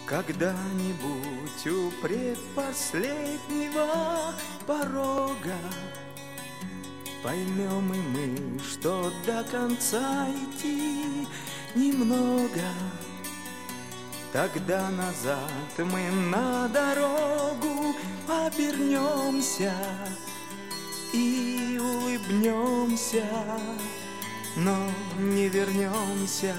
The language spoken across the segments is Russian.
Когда-нибудь у предпоследнего порога поймем и мы, что до конца идти немного. Тогда назад мы на дорогу обернемся и улыбнемся, но не вернемся.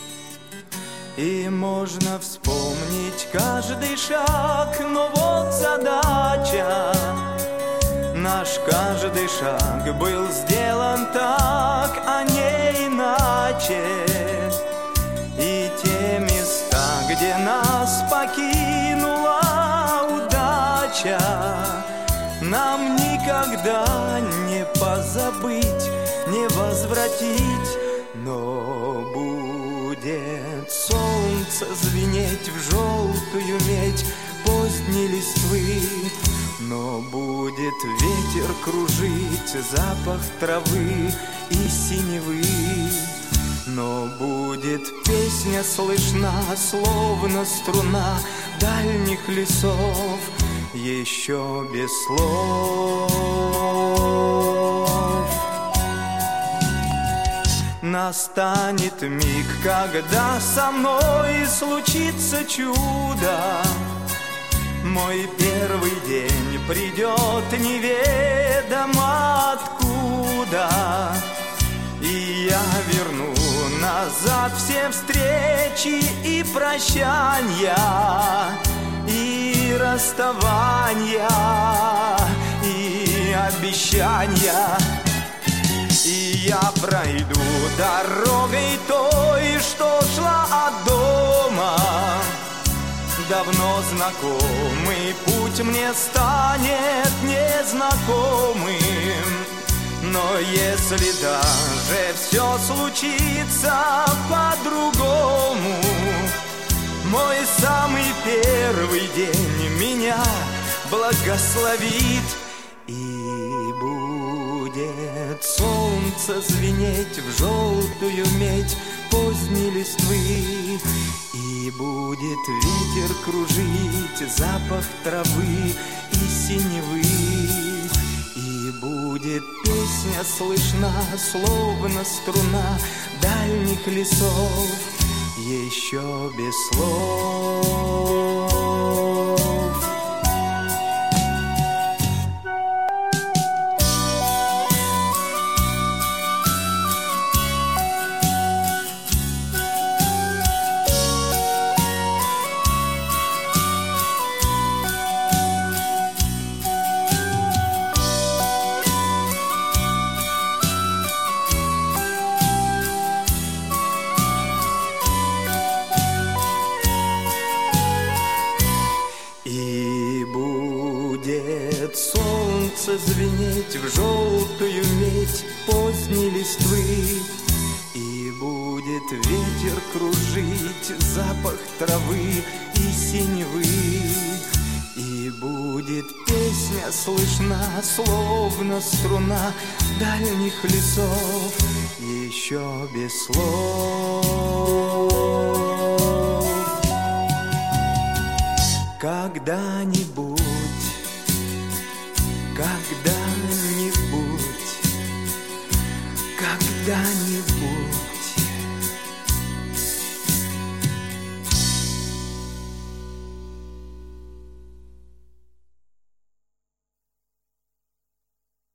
И можно вспомнить каждый шаг, но вот задача. Наш каждый шаг был сделан так, а не иначе. И те места, где нас покинула удача, нам никогда не позабыть, не возвратить. Но будет солнце звенеть в желтую медь поздней листвы, но будет ветер кружить запах травы и синевы, но будет песня слышна, словно струна дальних лесов, еще без слов. Настанет миг, когда со мной случится чудо. Мой первый день придет неведомо откуда, и я верну назад все встречи и прощания, и расставания, и обещания. И я пройду дорогой той, что шла от дома. Давно знакомый путь мне станет незнакомым. Но если даже все случится по-другому, мой самый первый день меня благословит. И будет солнце звенеть в желтую медь поздней листвы, и будет ветер кружить запах травы и синевы, и будет песня слышна, словно струна дальних лесов, еще без слов. Солнце звенеть в желтую медь поздней листвы, и будет ветер кружить запах травы и синевы, и будет песня слышна, словно струна дальних лесов, еще без слов. Когда-нибудь, когда-нибудь, когда-нибудь